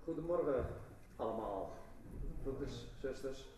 Goedemorgen allemaal, broeders, zusters.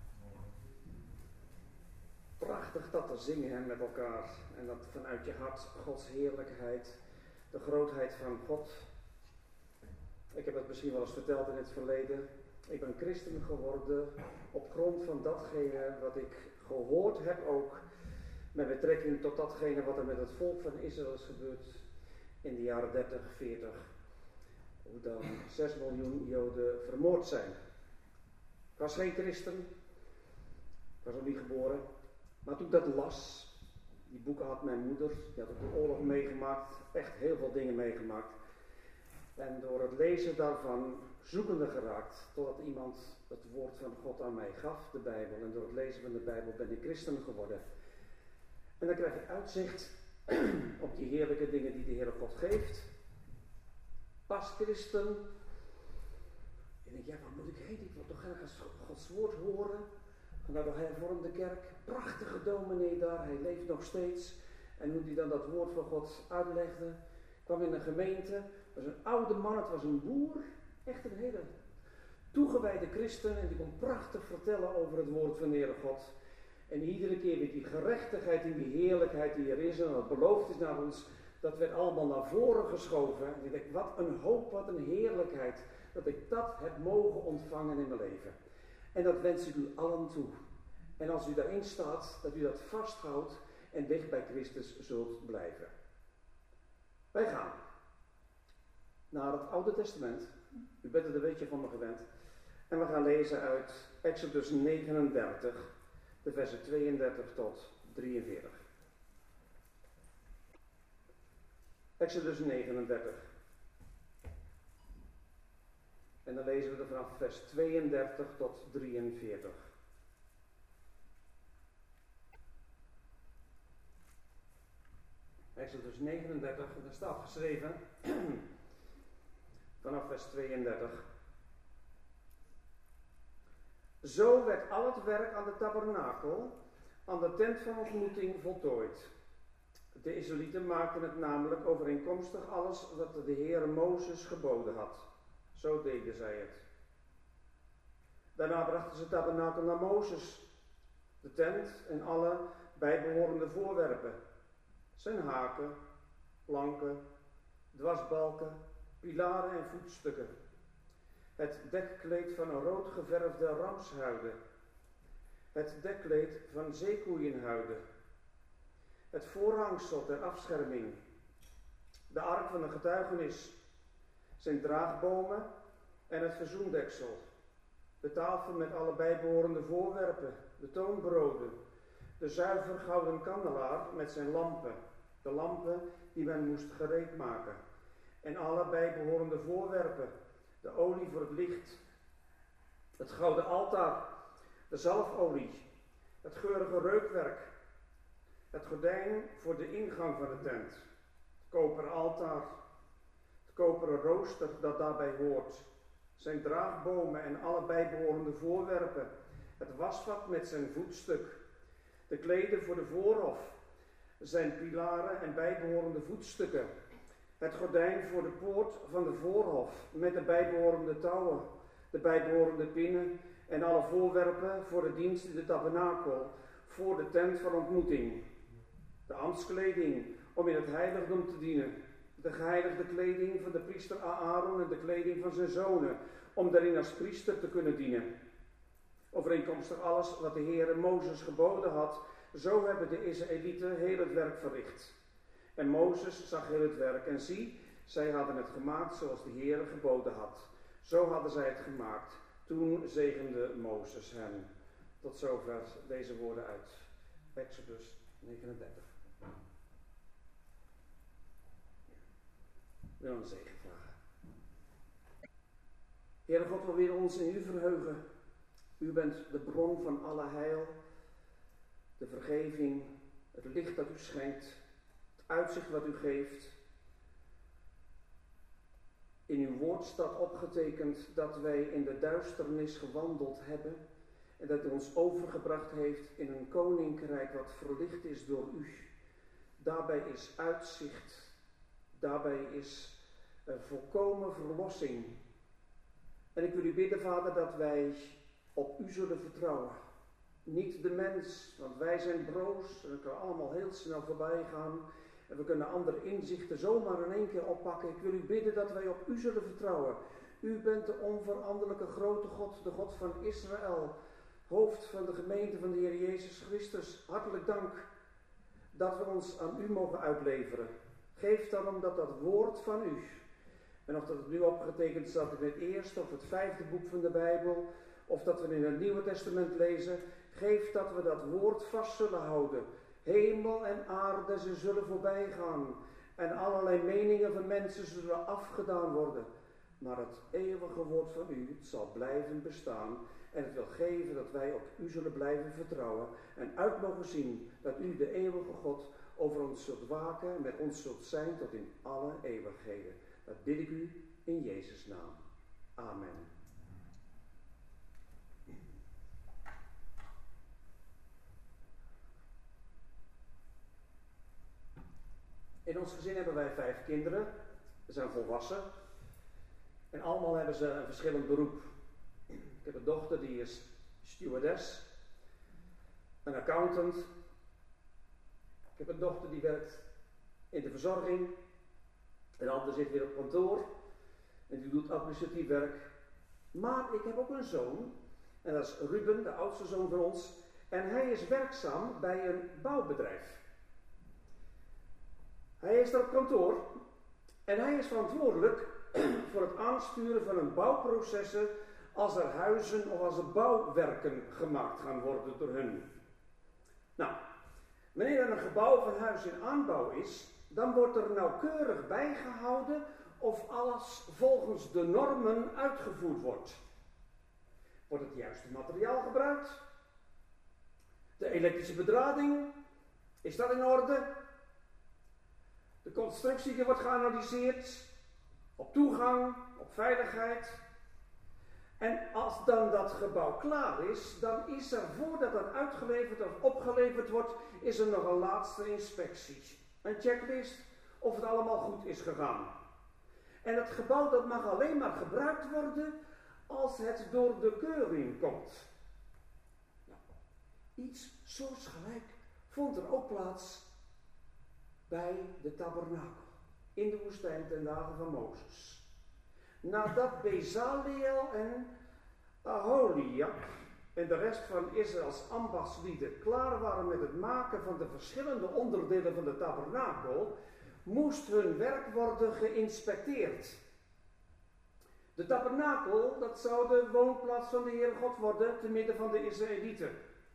Prachtig dat te zingen met elkaar en dat vanuit je hart Gods heerlijkheid, de grootheid van God. Ik heb het misschien wel eens verteld in het verleden. Ik ben christen geworden op grond van datgene wat ik gehoord heb ook met betrekking tot datgene wat er met het volk van Israël is gebeurd in de jaren 30, 40. Hoe dan 6 miljoen Joden vermoord zijn. Ik was geen christen. Ik was nog niet geboren. Maar toen ik dat las, die boeken had mijn moeder, die had ook de oorlog meegemaakt, echt heel veel dingen meegemaakt. En door het lezen daarvan zoekende geraakt, totdat iemand het woord van God aan mij gaf, de Bijbel. En door het lezen van de Bijbel ben ik christen geworden. En dan krijg je uitzicht op die heerlijke dingen die de Heere God geeft. Pas christen. En ik denk, ja, wat moet ik heen? Ik wil toch graag Gods woord horen. Ga naar de hervormde kerk. Prachtige dominee daar, hij leeft nog steeds. En hoe hij dan dat woord van God uitlegde. Ik kwam in een gemeente, het was een oude man, het was een boer. Echt een hele toegewijde christen. En die kon prachtig vertellen over het woord van de Heere God. En iedere keer weer die gerechtigheid en die heerlijkheid die er is en wat beloofd is naar ons. Dat werd allemaal naar voren geschoven. En ik denk, wat een hoop, wat een heerlijkheid. Dat ik dat heb mogen ontvangen in mijn leven. En dat wens ik u allen toe. En als u daarin staat, dat u dat vasthoudt en dicht bij Christus zult blijven. Wij gaan naar het Oude Testament. U bent er een beetje van me gewend. En we gaan lezen uit Exodus 39, de versen 32 tot 43. Exodus 39. En dan lezen we er vanaf vers 32 tot 43. Exodus 39, en daar staat geschreven, vanaf vers 32. Zo werd al het werk aan de tabernakel, aan de tent van ontmoeting voltooid. De Israëlieten maakten het namelijk overeenkomstig alles wat de Heere Mozes geboden had. Zo deden zij het. Daarna brachten ze het tabernakel naar Mozes, de tent en alle bijbehorende voorwerpen. Zijn haken, planken, dwarsbalken, pilaren en voetstukken. Het dekkleed van een rood geverfde ramshuiden. Het dekkleed van zeekoeienhuiden. Het voorhangsel ter afscherming. De ark van de getuigenis. Zijn draagbomen en het verzoendeksel. De tafel met alle bijbehorende voorwerpen. De toonbroden. De zuiver gouden kandelaar met zijn lampen. De lampen die men moest gereed maken. En alle bijbehorende voorwerpen. De olie voor het licht. Het gouden altaar. De zalfolie. Het geurige reukwerk. Het gordijn voor de ingang van de tent. Het koperen altaar. Het koperen rooster dat daarbij hoort. Zijn draagbomen en alle bijbehorende voorwerpen. Het wasvat met zijn voetstuk. De kleden voor de voorhof. Zijn pilaren en bijbehorende voetstukken. Het gordijn voor de poort van de voorhof met de bijbehorende touwen. De bijbehorende pinnen en alle voorwerpen voor de dienst in de tabernakel. Voor de tent van ontmoeting. De ambtskleding om in het heiligdom te dienen. De geheiligde kleding van de priester Aaron en de kleding van zijn zonen. Om daarin als priester te kunnen dienen. Overeenkomstig alles wat de Heere Mozes geboden had. Zo hebben de Israëlieten heel het werk verricht. En Mozes zag heel het werk. En zie, zij hadden het gemaakt zoals de Heere geboden had. Zo hadden zij het gemaakt. Toen zegende Mozes hen. Tot zover deze woorden uit Exodus 39. Ik wil een zegen vragen. Heere God, we willen ons in u verheugen. U bent de bron van alle heil, de vergeving, het licht dat u schenkt, het uitzicht wat u geeft. In uw woord staat opgetekend dat wij in de duisternis gewandeld hebben en dat u ons overgebracht heeft in een koninkrijk wat verlicht is door u. Daarbij is uitzicht, daarbij is volkomen verlossing. En ik wil u bidden, Vader, dat wij op u zullen vertrouwen. Niet de mens, want wij zijn broos en we kunnen allemaal heel snel voorbij gaan. En we kunnen andere inzichten zomaar in één keer oppakken. Ik wil u bidden dat wij op u zullen vertrouwen. U bent de onveranderlijke grote God, de God van Israël. Hoofd van de gemeente van de Heer Jezus Christus. Hartelijk dank dat we ons aan u mogen uitleveren. Geef daarom dat dat woord van u, en of dat het nu opgetekend staat in het eerste of het 5e boek van de Bijbel, of dat we in het Nieuwe Testament lezen, geef dat we dat woord vast zullen houden. Hemel en aarde, ze zullen voorbij gaan. En allerlei meningen van mensen zullen afgedaan worden. Maar het eeuwige woord van u, het zal blijven bestaan. En het wil geven dat wij op u zullen blijven vertrouwen. En uit mogen zien dat u, de eeuwige God, over ons zult waken en met ons zult zijn tot in alle eeuwigheden. Dat bid ik u in Jezus' naam. Amen. In ons gezin hebben wij 5 kinderen. Ze zijn volwassen. En allemaal hebben ze een verschillend beroep. Ik heb een dochter die is stewardess. Een accountant. Ik heb een dochter die werkt in de verzorging. Een ander zit weer op kantoor. En die doet administratief werk. Maar ik heb ook een zoon. En dat is Ruben, de oudste zoon van ons. En hij is werkzaam bij een bouwbedrijf. Hij is daar op kantoor. En hij is verantwoordelijk voor het aansturen van een bouwprocessen als er huizen of als er bouwwerken gemaakt gaan worden door hun. Nou, wanneer er een gebouw of een huis in aanbouw is, dan wordt er nauwkeurig bijgehouden of alles volgens de normen uitgevoerd wordt. Wordt het juiste materiaal gebruikt? De elektrische bedrading, is dat in orde? De constructie die wordt geanalyseerd op toegang, op veiligheid. En als dan dat gebouw klaar is, dan is er voordat dat uitgeleverd of opgeleverd wordt, is er nog een laatste inspectie. Een checklist of het allemaal goed is gegaan. En het gebouw dat mag alleen maar gebruikt worden als het door de keuring komt. Nou, iets soortgelijk vond er ook plaats bij de tabernakel in de woestijn ten dagen van Mozes. Nadat Bezaliel en Aholiab en de rest van Israëls ambachtslieden klaar waren met het maken van de verschillende onderdelen van de tabernakel, moest hun werk worden geïnspecteerd. De tabernakel, dat zou de woonplaats van de Heere God worden te midden van de Israëlieten.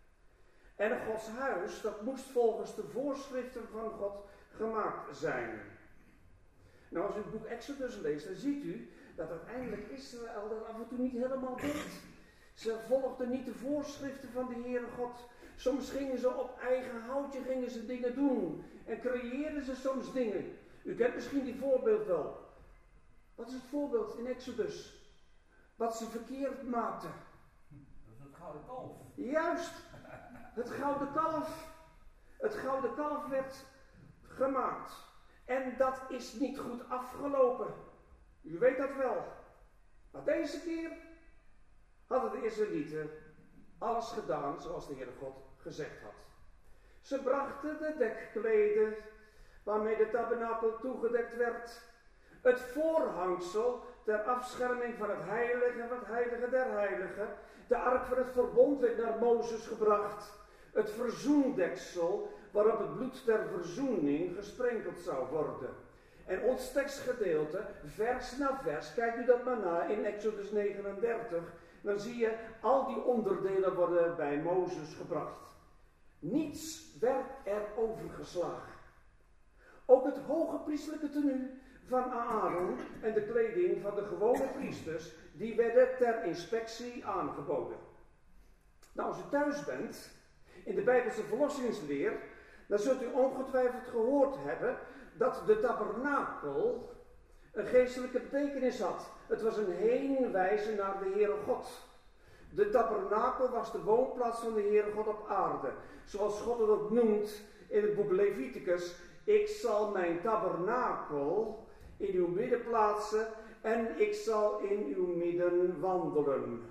En Gods huis, dat moest volgens de voorschriften van God gemaakt zijn. Nou, als u het boek Exodus leest, dan ziet u dat uiteindelijk Israël dat af en toe niet helemaal deed. Ze volgden niet de voorschriften van de Heere God. Soms gingen ze op eigen houtje dingen doen. En creëerden ze soms dingen. U kent misschien die voorbeeld wel. Wat is het voorbeeld in Exodus? Wat ze verkeerd maakten. Dat is het gouden kalf. Juist, het gouden kalf. Het gouden kalf werd gemaakt. En dat is niet goed afgelopen. U weet dat wel. Maar deze keer hadden de Israëlieten alles gedaan zoals de Heere God gezegd had. Ze brachten de dekkleden waarmee de tabernakel toegedekt werd. Het voorhangsel ter afscherming van het heilige en het heilige der heiligen. De ark van het verbond werd naar Mozes gebracht. Het verzoendeksel waarop het bloed ter verzoening gesprenkeld zou worden. En ons tekstgedeelte, vers na vers, kijkt u dat maar na in Exodus 39, dan zie je al die onderdelen worden bij Mozes gebracht. Niets werd er overgeslagen. Ook het hoge priestelijke tenue van Aaron en de kleding van de gewone priesters, die werden ter inspectie aangeboden. Nou, als u thuis bent, in de Bijbelse verlossingsleer, dan zult u ongetwijfeld gehoord hebben dat de tabernakel een geestelijke betekenis had. Het was een heenwijzen naar de Heere God. De tabernakel was de woonplaats van de Heere God op aarde. Zoals God het ook noemt in het boek Leviticus. Ik zal mijn tabernakel in uw midden plaatsen en ik zal in uw midden zouden wandelen.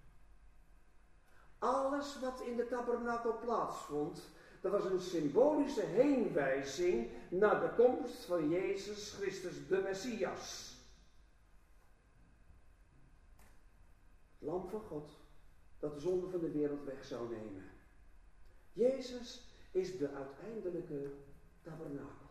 Alles wat in de tabernakel plaatsvond, dat was een symbolische heenwijzing naar de komst van Jezus Christus, de Messias. Het lam van God, dat de zonde van de wereld weg zou nemen. Jezus is de uiteindelijke tabernakel.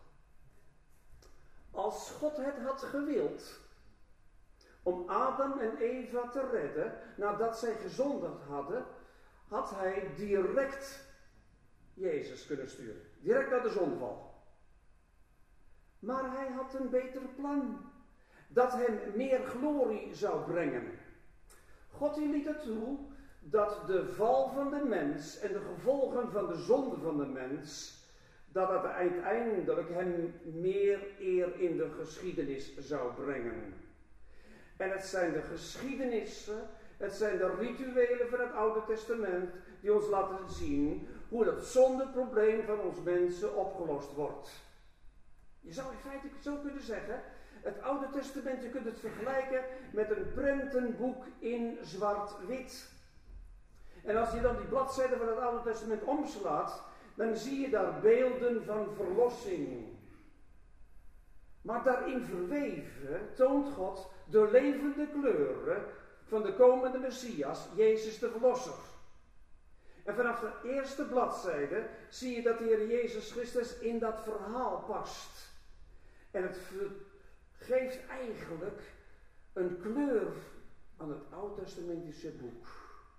Als God het had gewild om Adam en Eva te redden nadat zij gezondigd hadden, had hij direct Jezus kunnen sturen. Direct naar de zondeval. Maar hij had een beter plan. Dat hem meer glorie zou brengen. God liet het toe dat de val van de mens en de gevolgen van de zonde van de mens, dat het uiteindelijk hem meer eer in de geschiedenis zou brengen. En het zijn de geschiedenissen, het zijn de rituelen van het Oude Testament die ons laten zien hoe dat zondeprobleem van ons mensen opgelost wordt. Je zou in feite zo kunnen zeggen, het Oude Testament, je kunt het vergelijken met een prentenboek in zwart-wit. En als je dan die bladzijden van het Oude Testament omslaat, dan zie je daar beelden van verlossing. Maar daarin verweven toont God de levende kleuren van de komende Messias, Jezus de Verlosser. En vanaf de eerste bladzijde zie je dat de Heer Jezus Christus in dat verhaal past. En het geeft eigenlijk een kleur aan het Oud-testamentische boek.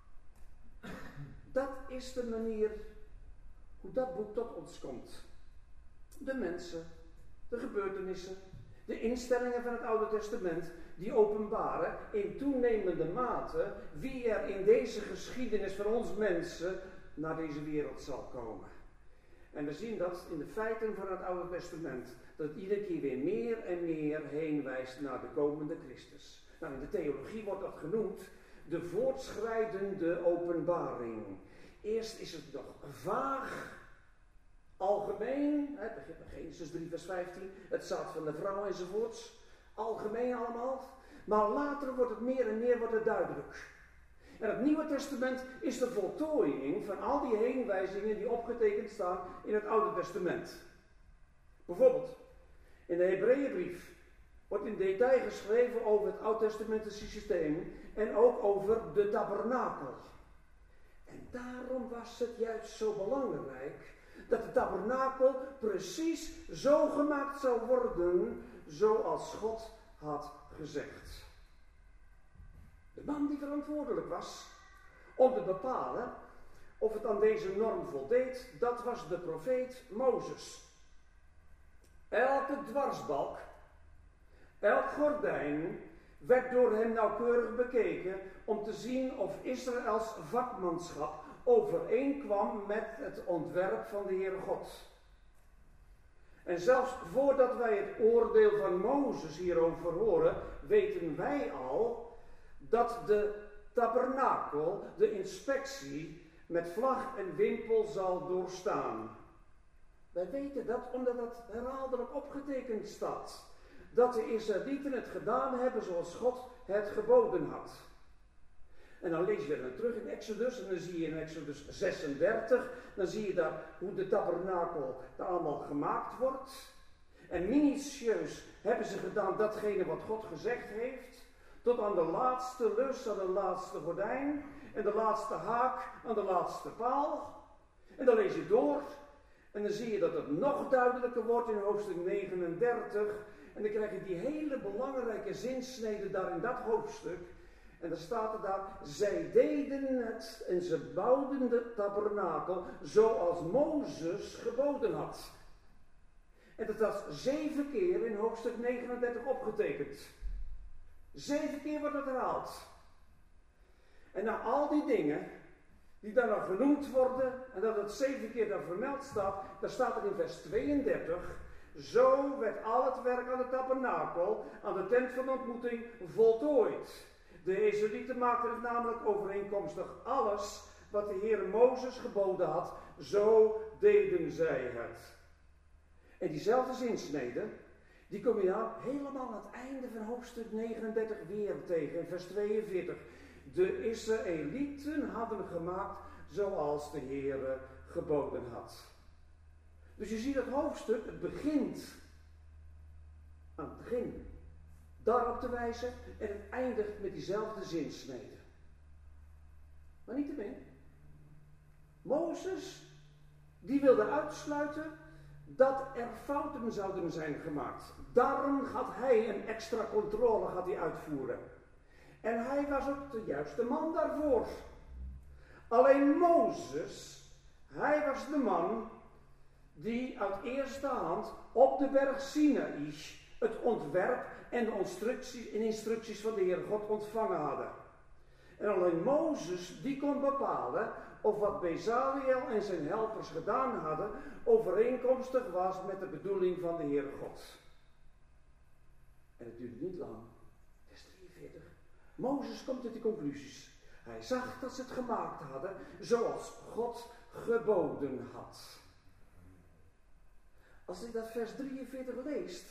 Dat is de manier hoe dat boek tot ons komt. De mensen, de gebeurtenissen, de instellingen van het Oude Testament, die openbaren in toenemende mate wie er in deze geschiedenis van ons mensen naar deze wereld zal komen. En we zien dat in de feiten van het Oude Testament, dat het iedere keer weer meer en meer heen wijst naar de komende Christus. Nou, in de theologie wordt dat genoemd de voortschrijdende openbaring. Eerst is het nog vaag, algemeen, het begint bij Genesis 3 vers 15, het zaad van de vrouw enzovoorts, algemeen allemaal, maar later wordt het meer en meer duidelijk. En het Nieuwe Testament is de voltooiing van al die heenwijzingen die opgetekend staan in het Oude Testament. Bijvoorbeeld, in de Hebreeënbrief wordt in detail geschreven over het Oud-testamentische systeem en ook over de tabernakel. En daarom was het juist zo belangrijk dat de tabernakel precies zo gemaakt zou worden zoals God had gezegd. De man die verantwoordelijk was om te bepalen of het aan deze norm voldeed, dat was de profeet Mozes. Elke dwarsbalk, elk gordijn werd door hem nauwkeurig bekeken om te zien of Israëls vakmanschap overeenkwam met het ontwerp van de Heere God. En zelfs voordat wij het oordeel van Mozes hierover horen, weten wij al dat de tabernakel de inspectie met vlag en wimpel zal doorstaan. Wij weten dat omdat dat herhaaldelijk opgetekend staat. Dat de Israëlieten het gedaan hebben zoals God het geboden had. En dan lees je dan terug in Exodus en dan zie je in Exodus 36, dan zie je daar hoe de tabernakel daar allemaal gemaakt wordt. En minutieus hebben ze gedaan datgene wat God gezegd heeft. Tot aan de laatste lus, aan de laatste gordijn en de laatste haak, aan de laatste paal. En dan lees je door en dan zie je dat het nog duidelijker wordt in hoofdstuk 39. En dan krijg je die hele belangrijke zinsnede daar in dat hoofdstuk. En dan staat er daar, zij deden het en ze bouwden de tabernakel zoals Mozes geboden had. En dat was 7 keer in hoofdstuk 39 opgetekend. 7 keer wordt het herhaald. En na al die dingen die daar dan genoemd worden en dat het 7 keer daar vermeld staat, dan staat er in vers 32, zo werd al het werk aan de tabernakel, aan de tent van de ontmoeting, voltooid. De Israëlieten maakten het namelijk overeenkomstig alles wat de Heer Mozes geboden had, zo deden zij het. En diezelfde zinsnede, Die kom je dan helemaal aan het einde van hoofdstuk 39 weer tegen, in vers 42. De Israëlieten hadden gemaakt zoals de Heere geboden had. Dus je ziet het hoofdstuk, het begint aan het begin daarop te wijzen en het eindigt met diezelfde zinsnede. Maar niettemin, Mozes, die wilde uitsluiten dat er fouten zouden zijn gemaakt. Daarom gaat hij een extra controle uitvoeren. En hij was ook de juiste man daarvoor. Alleen Mozes, hij was de man die uit eerste hand op de berg Sinaï het ontwerp en de instructies van de Heer God ontvangen hadden. En alleen Mozes die kon bepalen of wat Bezaliel en zijn helpers gedaan hadden overeenkomstig was met de bedoeling van de Heere God. En het duurde niet lang. Vers 43. Mozes komt tot die conclusies. Hij zag dat ze het gemaakt hadden zoals God geboden had. Als je dat vers 43 leest,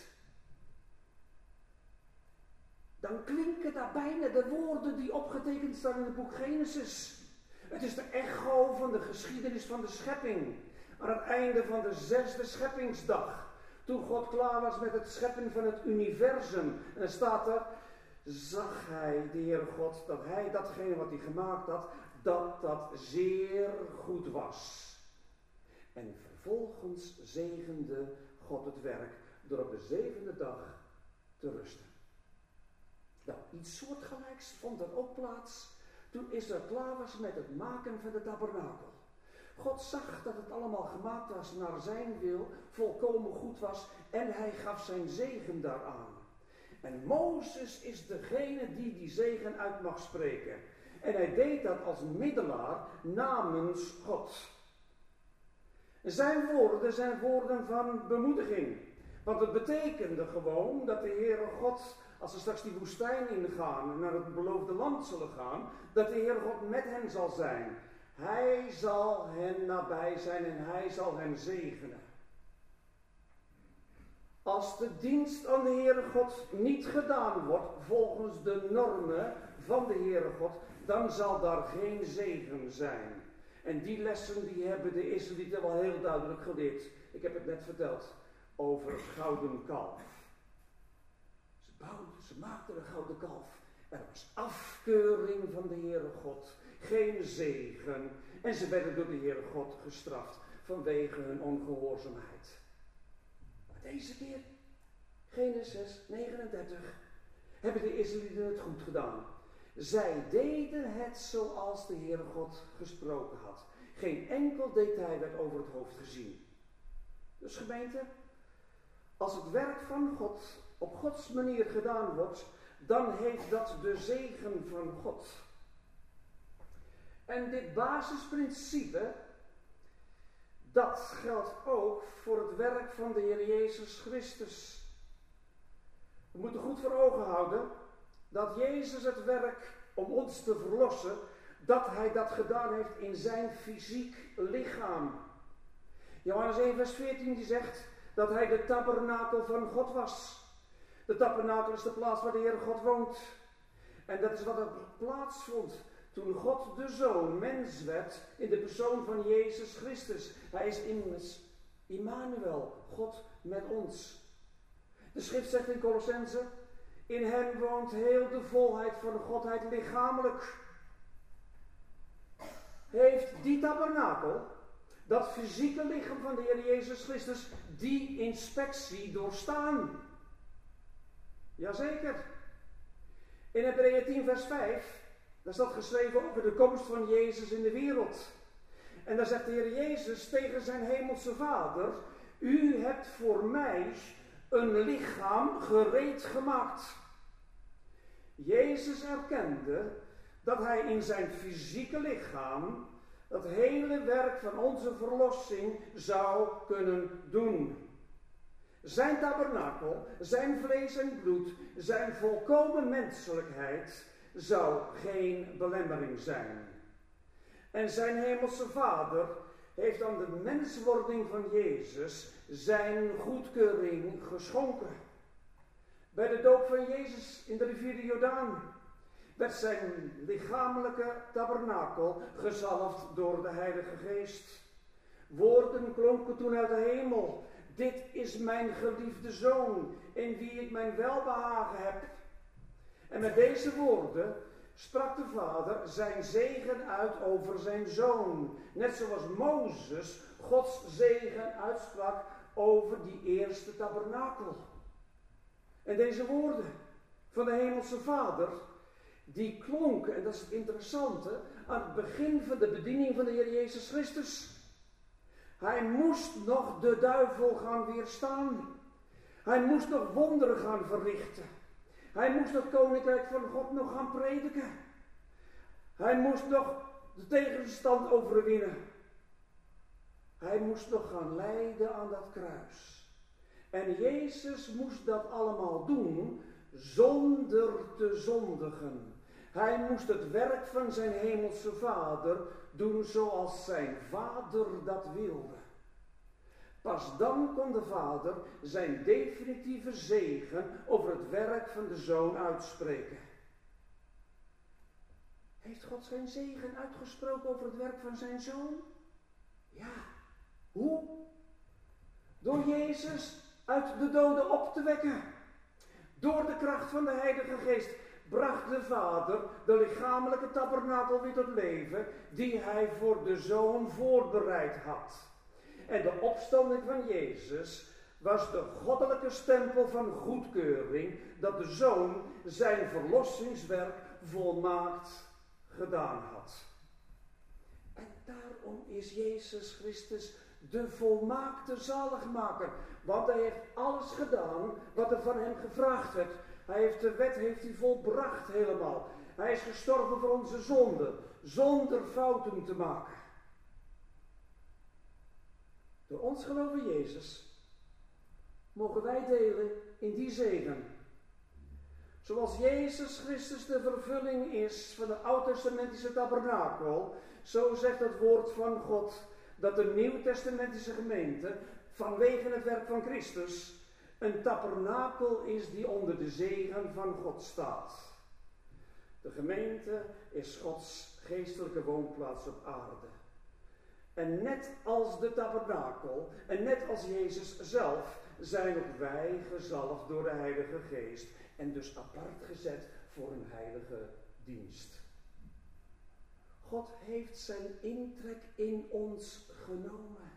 dan klinken daar bijna de woorden die opgetekend staan in het boek Genesis. Het is de echo van de geschiedenis van de schepping. Aan het einde van de 6e scheppingsdag. Toen God klaar was met het scheppen van het universum. En dan staat er, zag hij, de Heere God, dat hij datgene wat hij gemaakt had, dat zeer goed was. En vervolgens zegende God het werk door op de 7e dag te rusten. Nou, iets soortgelijks vond er ook plaats toen Israël klaar was met het maken van de tabernakel. God zag dat het allemaal gemaakt was naar zijn wil, volkomen goed was en hij gaf zijn zegen daaraan. En Mozes is degene die zegen uit mag spreken. En hij deed dat als middelaar namens God. Zijn woorden zijn woorden van bemoediging. Want het betekende gewoon dat de Heere God, als ze straks die woestijn ingaan en naar het beloofde land zullen gaan, dat de Heere God met hen zal zijn. Hij zal hen nabij zijn en hij zal hen zegenen. Als de dienst aan de Heere God niet gedaan wordt volgens de normen van de Heere God, dan zal daar geen zegen zijn. En die lessen die hebben de Israëlieten wel heel duidelijk geleerd. Ik heb het net verteld over het gouden kalf. Ze maakten een gouden kalf. Er was afkeuring van de Heere God. Geen zegen. En ze werden door de Heere God gestraft vanwege hun ongehoorzaamheid. Maar deze keer, Genesis 39, hebben de Israëlieten het goed gedaan. Zij deden het zoals de Heere God gesproken had. Geen enkel detail werd over het hoofd gezien. Dus gemeente, als het werk van God op Gods manier gedaan wordt, dan heeft dat de zegen van God. En dit basisprincipe, dat geldt ook voor het werk van de Heer Jezus Christus. We moeten goed voor ogen houden dat Jezus het werk om ons te verlossen, dat hij dat gedaan heeft in zijn fysiek lichaam. Johannes 1 vers 14 die zegt dat hij de tabernakel van God was. De tabernakel is de plaats waar de Heere God woont. En dat is wat er plaatsvond toen God de Zoon mens werd in de persoon van Jezus Christus. Hij is immers Immanuel, God met ons. De schrift zegt in Colossense, in hem woont heel de volheid van de Godheid lichamelijk. Heeft die tabernakel, dat fysieke lichaam van de Heer Jezus Christus, die inspectie doorstaan? Jazeker. In Hebreeën 10 vers 5, daar staat geschreven over de komst van Jezus in de wereld. En daar zegt de Heer Jezus tegen zijn hemelse Vader, u hebt voor mij een lichaam gereed gemaakt. Jezus erkende dat hij in zijn fysieke lichaam het hele werk van onze verlossing zou kunnen doen. Zijn tabernakel, zijn vlees en bloed, zijn volkomen menselijkheid zou geen belemmering zijn. En zijn hemelse Vader heeft aan de menswording van Jezus zijn goedkeuring geschonken. Bij de doop van Jezus in de rivier de Jordaan werd zijn lichamelijke tabernakel gezalfd door de Heilige Geest. Woorden klonken toen uit de hemel. Dit is mijn geliefde Zoon, in wie ik mijn welbehagen heb. En met deze woorden sprak de Vader zijn zegen uit over zijn Zoon. Net zoals Mozes Gods zegen uitsprak over die eerste tabernakel. En deze woorden van de Hemelse Vader, die klonken, en dat is het interessante, aan het begin van de bediening van de Heer Jezus Christus. Hij moest nog de duivel gaan weerstaan. Hij moest nog wonderen gaan verrichten. Hij moest het koninkrijk van God nog gaan prediken. Hij moest nog de tegenstand overwinnen. Hij moest nog gaan lijden aan dat kruis. En Jezus moest dat allemaal doen zonder te zondigen. Hij moest het werk van zijn hemelse Vader doen zoals zijn Vader dat wilde. Pas dan kon de Vader zijn definitieve zegen over het werk van de Zoon uitspreken. Heeft God zijn zegen uitgesproken over het werk van zijn Zoon? Ja. Hoe? Door Jezus uit de doden op te wekken. Door de kracht van de Heilige Geest bracht de Vader de lichamelijke tabernakel weer tot leven, die hij voor de Zoon voorbereid had. En de opstanding van Jezus was de goddelijke stempel van goedkeuring, dat de Zoon zijn verlossingswerk volmaakt gedaan had. En daarom is Jezus Christus de volmaakte zaligmaker. Want hij heeft alles gedaan wat er van hem gevraagd werd. Hij heeft de wet volbracht helemaal. Hij is gestorven voor onze zonden, zonder fouten te maken. Door ons geloof in Jezus mogen wij delen in die zegen. Zoals Jezus Christus de vervulling is van de oud-testamentische tabernakel, zo zegt het woord van God dat de nieuw-testamentische gemeente vanwege het werk van Christus een tabernakel is die onder de zegen van God staat. De gemeente is Gods geestelijke woonplaats op aarde. En net als de tabernakel en net als Jezus zelf zijn ook wij gezalfd door de Heilige Geest en dus apart gezet voor een heilige dienst. God heeft zijn intrek in ons genomen.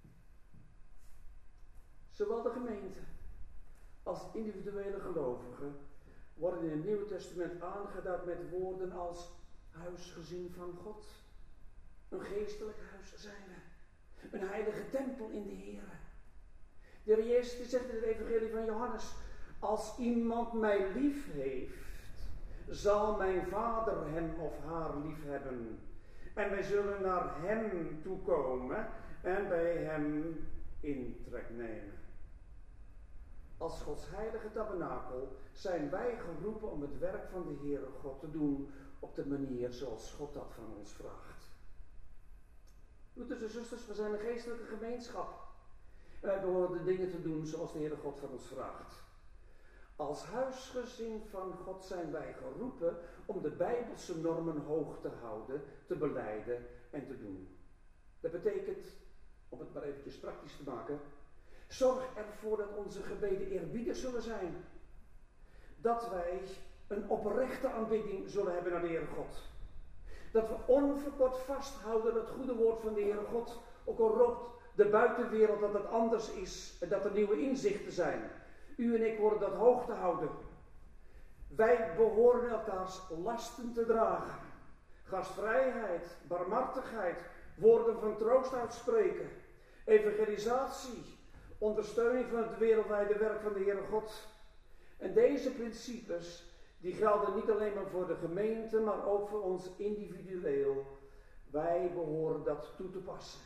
Zowel de gemeente als individuele gelovigen worden in het Nieuwe Testament aangeduid met woorden als huisgezin van God. Een geestelijk huis zijn we. Een heilige tempel in de Heer. De Heer Jezus zegt in het evangelie van Johannes: als iemand mij lief heeft, zal mijn Vader hem of haar lief hebben. En wij zullen naar hem toekomen en bij hem intrek nemen. Als Gods heilige tabernakel zijn wij geroepen om het werk van de Heere God te doen op de manier zoals God dat van ons vraagt. Broeders en zusters, we zijn een geestelijke gemeenschap. En wij behoren de dingen te doen zoals de Heere God van ons vraagt. Als huisgezin van God zijn wij geroepen om de Bijbelse normen hoog te houden, te belijden en te doen. Dat betekent, om het maar eventjes praktisch te maken, zorg ervoor dat onze gebeden eerbiedig zullen zijn. Dat wij een oprechte aanbidding zullen hebben naar de Heere God. Dat we onverkort vasthouden het goede woord van de Heere God, ook al roept de buitenwereld dat het anders is en dat er nieuwe inzichten zijn. U en ik horen dat hoog te houden. Wij behoren elkaars lasten te dragen. Gastvrijheid, barmhartigheid, woorden van troost uitspreken, evangelisatie, ondersteuning van het wereldwijde werk van de Heere God. En deze principes, die gelden niet alleen maar voor de gemeente, maar ook voor ons individueel. Wij behoren dat toe te passen.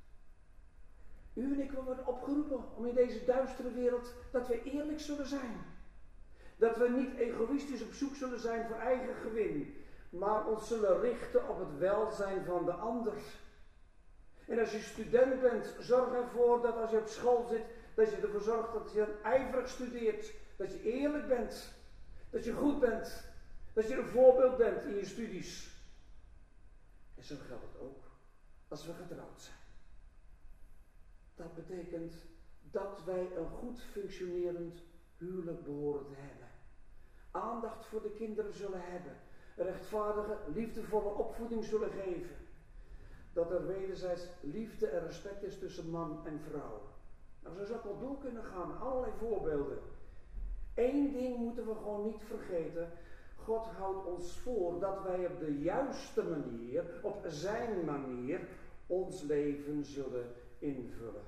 U en ik worden opgeroepen om in deze duistere wereld dat we eerlijk zullen zijn. Dat we niet egoïstisch op zoek zullen zijn voor eigen gewin, maar ons zullen richten op het welzijn van de ander. En als je student bent, zorg ervoor dat als je op school zit, dat je ervoor zorgt dat je ijverig studeert, Dat je eerlijk bent. Dat je goed bent. Dat je een voorbeeld bent in je studies. En zo geldt het ook als we getrouwd zijn. Dat betekent dat wij een goed functionerend huwelijk behoren te hebben. Aandacht voor de kinderen zullen hebben. Een rechtvaardige, liefdevolle opvoeding zullen geven. Dat er wederzijds liefde en respect is tussen man en vrouw. Nou, zo zou ik wel door kunnen gaan. Allerlei voorbeelden. Eén ding moeten we gewoon niet vergeten. God houdt ons voor dat wij op de juiste manier, op zijn manier, ons leven zullen invullen.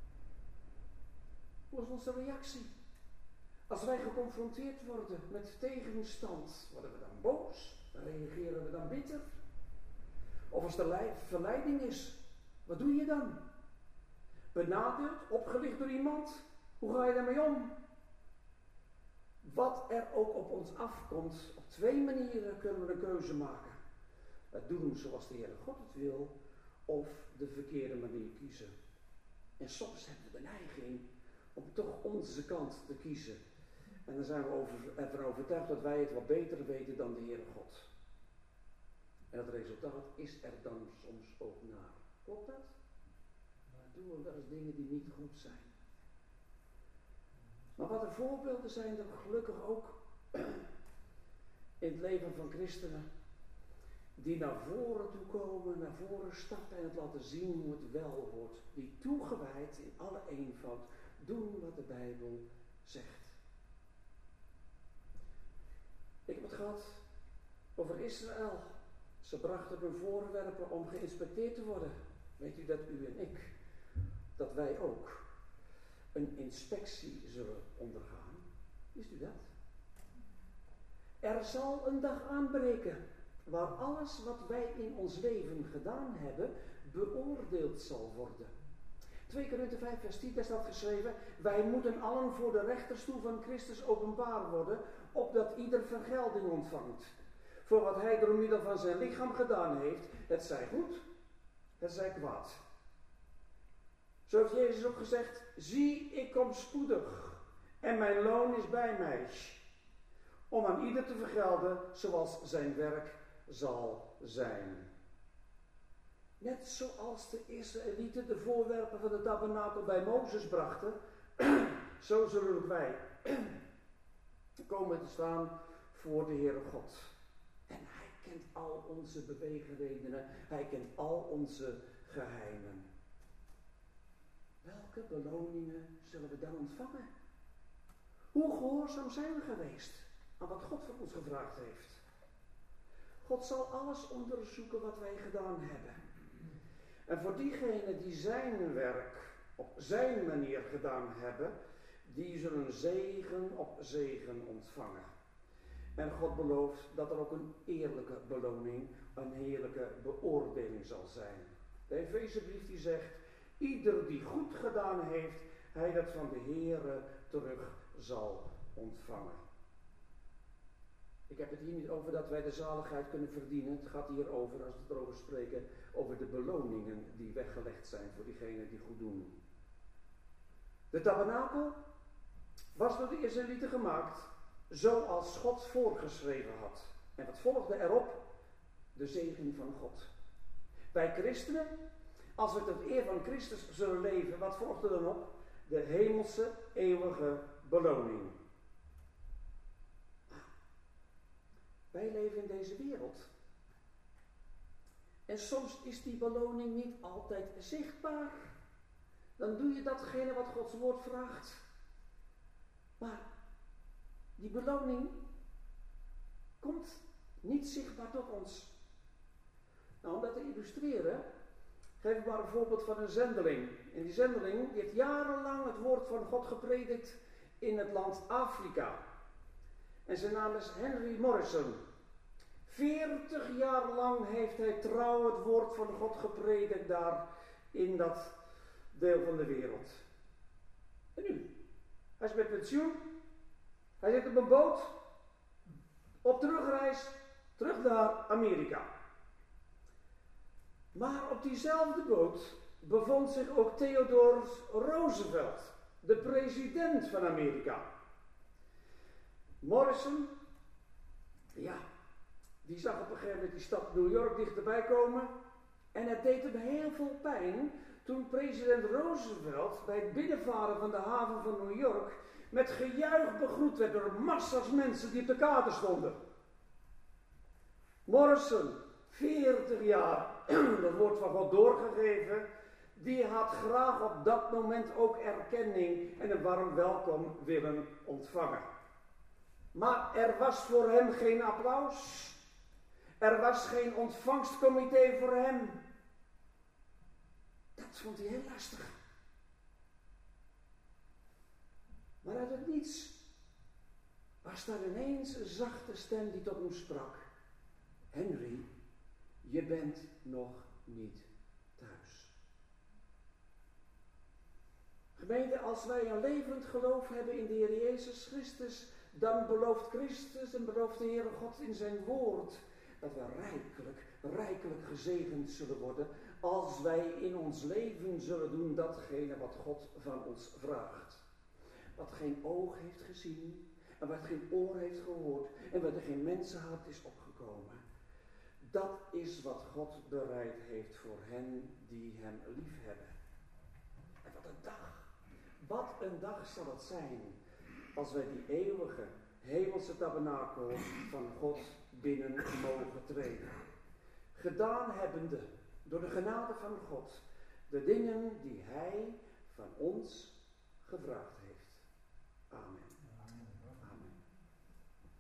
Hoe is onze reactie? Als wij geconfronteerd worden met tegenstand, worden we dan boos? Reageren we dan bitter? Of als er verleiding is, wat doe je dan? Benadeeld, opgelicht door iemand? Hoe ga je daarmee om? Wat er ook op ons afkomt, op twee manieren kunnen we een keuze maken. Het doen zoals de Heere God het wil, of de verkeerde manier kiezen. En soms hebben we de neiging om toch onze kant te kiezen. En dan zijn we ervan overtuigd dat wij het wat beter weten dan de Heere God. En het resultaat is er dan soms ook naar. Klopt dat? Maar doen we wel eens dingen die niet goed zijn. Maar wat er voorbeelden zijn er gelukkig ook in het leven van christenen. Die naar voren toe komen, naar voren stappen en het laten zien hoe het wel wordt. Die toegewijd in alle eenvoud doen wat de Bijbel zegt. Ik heb het gehad over Israël. Ze brachten hun voorwerpen om geïnspecteerd te worden. Weet u dat u en ik, dat wij ook een inspectie zullen ondergaan? Wist u dat? Er zal een dag aanbreken waar alles wat wij in ons leven gedaan hebben beoordeeld zal worden. 2 Korinthe 5 vers 10, daar staat geschreven: wij moeten allen voor de rechterstoel van Christus openbaar worden, opdat ieder vergelding ontvangt. Voor wat hij door middel van zijn lichaam gedaan heeft, het zij goed, het zij kwaad. Zo heeft Jezus ook gezegd: zie, ik kom spoedig en mijn loon is bij mij, om aan ieder te vergelden zoals zijn werk zal zijn. Net zoals de Israëlieten de voorwerpen van de tabernakel bij Mozes brachten, zo zullen ook wij komen te staan voor de Heere God. En hij kent al onze beweegredenen, hij kent al onze geheimen. Welke beloningen zullen we dan ontvangen? Hoe gehoorzaam zijn we geweest aan wat God van ons gevraagd heeft? God zal alles onderzoeken wat wij gedaan hebben. En voor diegenen die zijn werk op zijn manier gedaan hebben, die zullen zegen op zegen ontvangen. En God belooft dat er ook een eerlijke beloning, een heerlijke beoordeling zal zijn. De Efezebrief die zegt: ieder die goed gedaan heeft, hij dat van de Heere terug zal ontvangen. Ik heb het hier niet over dat wij de zaligheid kunnen verdienen. Het gaat hier over, als we het erover spreken, over de beloningen die weggelegd zijn voor diegenen die goed doen. De tabernakel was door de Israëlieten gemaakt zoals God voorgeschreven had. En wat volgde erop? De zegen van God. Wij christenen, als we tot eer van Christus zullen leven, wat volgt er dan op? De hemelse, eeuwige beloning. Wij leven in deze wereld. En soms is die beloning niet altijd zichtbaar. Dan doe je datgene wat Gods woord vraagt. Maar die beloning komt niet zichtbaar tot ons. Nou, om dat te illustreren, geef ik maar een voorbeeld van een zendeling. En die zendeling die heeft jarenlang het woord van God gepredikt in het land Afrika. En zijn naam is Henry Morrison. 40 jaar lang heeft hij trouw het woord van God gepredikt daar in dat deel van de wereld. En nu? Hij is met pensioen. Hij zit op een boot. Op terugreis. Terug naar Amerika. Maar op diezelfde boot bevond zich ook Theodore Roosevelt. De president van Amerika. Morrison, ja, die zag op een gegeven moment die stad New York dichterbij komen. En het deed hem heel veel pijn toen president Roosevelt bij het binnenvaren van de haven van New York met gejuich begroet werd door massa's mensen die op de kaarten stonden. Morrison, 40 jaar, dat wordt van God doorgegeven, die had graag op dat moment ook erkenning en een warm welkom willen ontvangen. Maar er was voor hem geen applaus. Er was geen ontvangstcomité voor hem. Dat vond hij heel lastig. Maar uit het niets was daar ineens een zachte stem die tot hem sprak. Henry, je bent nog niet thuis. Gemeente, als wij een levend geloof hebben in de Heer Jezus Christus, dan belooft Christus en belooft de Heere God in zijn woord dat we rijkelijk gezegend zullen worden als wij in ons leven zullen doen datgene wat God van ons vraagt. Wat geen oog heeft gezien en wat geen oor heeft gehoord en wat er geen mensenhart is opgekomen. Dat is wat God bereid heeft voor hen die hem lief hebben. En wat een dag. Wat een dag zal het zijn als wij die eeuwige hemelse tabernakel van God binnen mogen treden. Gedaan hebbende door de genade van God de dingen die hij van ons gevraagd heeft. Amen.